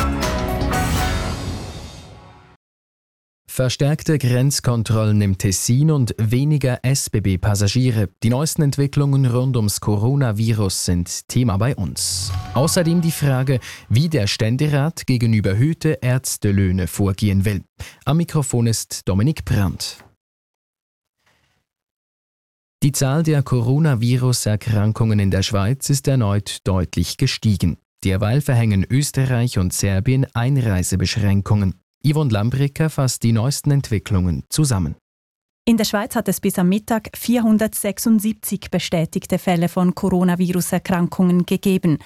Verstärkte Grenzkontrollen im Tessin und weniger SBB-Passagiere. Die neuesten Entwicklungen rund ums Coronavirus sind Thema bei uns. Außerdem die Frage, wie der Ständerat gegen überhöhte Ärztelöhne vorgehen will. Am Mikrofon ist Dominik Brandt. Die Zahl der Coronavirus-Erkrankungen in der Schweiz ist erneut deutlich gestiegen. Derweil verhängen Österreich und Serbien Einreisebeschränkungen. Yvonne Lambricker fasst die neuesten Entwicklungen zusammen. In der Schweiz hat es bis am Mittag 476 bestätigte Fälle von Coronavirus-Erkrankungen gegeben.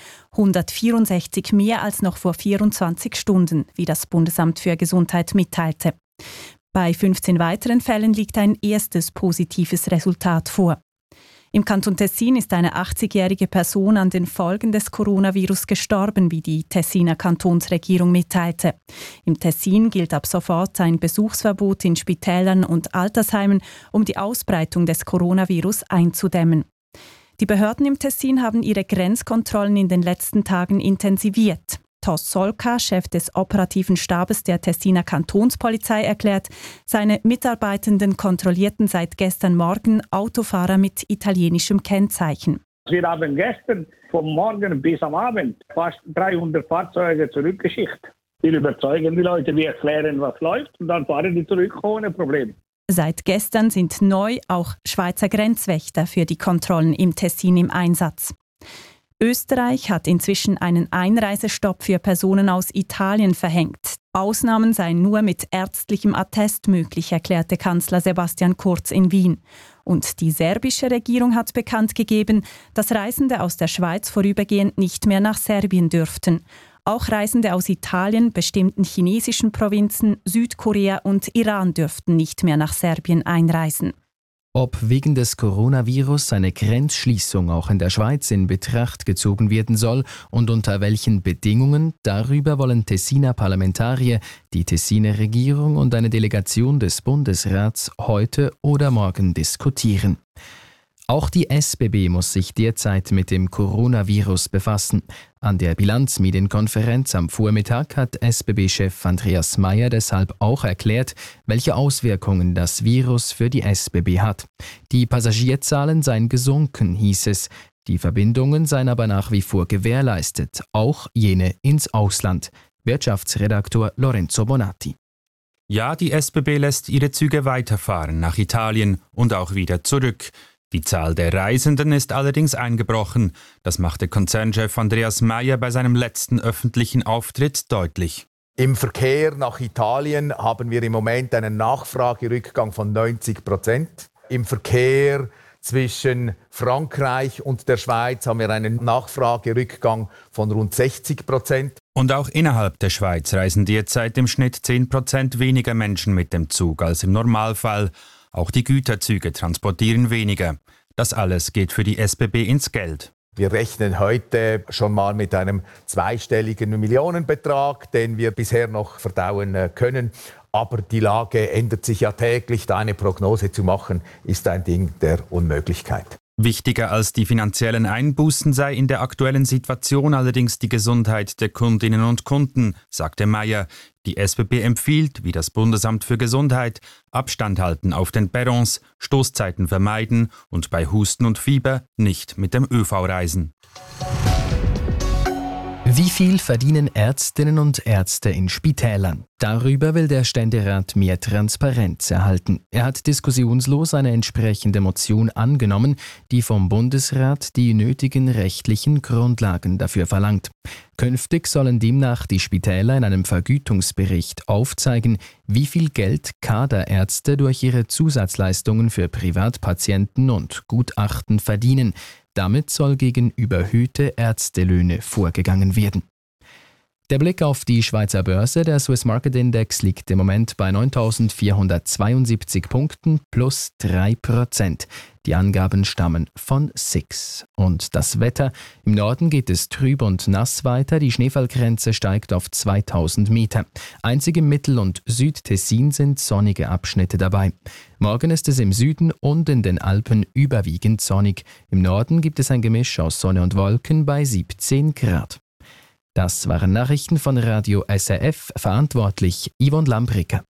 164 mehr als noch vor 24 Stunden, wie das Bundesamt für Gesundheit mitteilte. Bei 15 weiteren Fällen liegt ein erstes positives Resultat vor. Im Kanton Tessin ist eine 80-jährige Person an den Folgen des Coronavirus gestorben, wie die Tessiner Kantonsregierung mitteilte. Im Tessin gilt ab sofort ein Besuchsverbot in Spitälern und Altersheimen, um die Ausbreitung des Coronavirus einzudämmen. Die Behörden im Tessin haben ihre Grenzkontrollen in den letzten Tagen intensiviert. Thos Solka, Chef des operativen Stabes der Tessiner Kantonspolizei, erklärt, seine Mitarbeitenden kontrollierten seit gestern Morgen Autofahrer mit italienischem Kennzeichen. Wir haben gestern vom Morgen bis am Abend fast 300 Fahrzeuge zurückgeschickt. Wir überzeugen die Leute, wir erklären, was läuft und dann fahren die zurück ohne Problem. Seit gestern sind neu auch Schweizer Grenzwächter für die Kontrollen im Tessin im Einsatz. Österreich hat inzwischen einen Einreisestopp für Personen aus Italien verhängt. Ausnahmen seien nur mit ärztlichem Attest möglich, erklärte Kanzler Sebastian Kurz in Wien. Und die serbische Regierung hat bekannt gegeben, dass Reisende aus der Schweiz vorübergehend nicht mehr nach Serbien dürften. Auch Reisende aus Italien, bestimmten chinesischen Provinzen, Südkorea und Iran dürften nicht mehr nach Serbien einreisen. Ob wegen des Coronavirus eine Grenzschließung auch in der Schweiz in Betracht gezogen werden soll und unter welchen Bedingungen, darüber wollen Tessiner Parlamentarier, die Tessiner Regierung und eine Delegation des Bundesrats heute oder morgen diskutieren. Auch die SBB muss sich derzeit mit dem Coronavirus befassen. An der Bilanzmedienkonferenz am Vormittag hat SBB-Chef Andreas Meier deshalb auch erklärt, welche Auswirkungen das Virus für die SBB hat. Die Passagierzahlen seien gesunken, hieß es. Die Verbindungen seien aber nach wie vor gewährleistet, auch jene ins Ausland. Wirtschaftsredaktor Lorenzo Bonatti. Ja, die SBB lässt ihre Züge weiterfahren nach Italien und auch wieder zurück. Die Zahl der Reisenden ist allerdings eingebrochen. Das machte Konzernchef Andreas Meier bei seinem letzten öffentlichen Auftritt deutlich. Im Verkehr nach Italien haben wir im Moment einen Nachfragerückgang von 90%. Im Verkehr zwischen Frankreich und der Schweiz haben wir einen Nachfragerückgang von rund 60%. Und auch innerhalb der Schweiz reisen derzeit im Schnitt 10% weniger Menschen mit dem Zug als im Normalfall. Auch die Güterzüge transportieren weniger. Das alles geht für die SBB ins Geld. Wir rechnen heute schon mal mit einem zweistelligen Millionenbetrag, den wir bisher noch verdauen können. Aber die Lage ändert sich ja täglich. Da eine Prognose zu machen, ist ein Ding der Unmöglichkeit. Wichtiger als die finanziellen Einbußen sei in der aktuellen Situation allerdings die Gesundheit der Kundinnen und Kunden, sagte Meier. Die SBB empfiehlt, wie das Bundesamt für Gesundheit, Abstand halten auf den Perrons, Stoßzeiten vermeiden und bei Husten und Fieber nicht mit dem ÖV reisen. Wie viel verdienen Ärztinnen und Ärzte in Spitälern? Darüber will der Ständerat mehr Transparenz erhalten. Er hat diskussionslos eine entsprechende Motion angenommen, die vom Bundesrat die nötigen rechtlichen Grundlagen dafür verlangt. Künftig sollen demnach die Spitäler in einem Vergütungsbericht aufzeigen, wie viel Geld Kaderärzte durch ihre Zusatzleistungen für Privatpatienten und Gutachten verdienen. Damit soll gegen überhöhte Ärztelöhne vorgegangen werden. Der Blick auf die Schweizer Börse, der Swiss Market Index, liegt im Moment bei 9.472 Punkten plus 3%. Die Angaben stammen von SIX. Und das Wetter: Im Norden geht es trüb und nass weiter, die Schneefallgrenze steigt auf 2000 Meter. Einzig im Mittel- und Südtessin sind sonnige Abschnitte dabei. Morgen ist es im Süden und in den Alpen überwiegend sonnig. Im Norden gibt es ein Gemisch aus Sonne und Wolken bei 17 Grad. Das waren Nachrichten von Radio SRF, verantwortlich Yvonne Lambricker.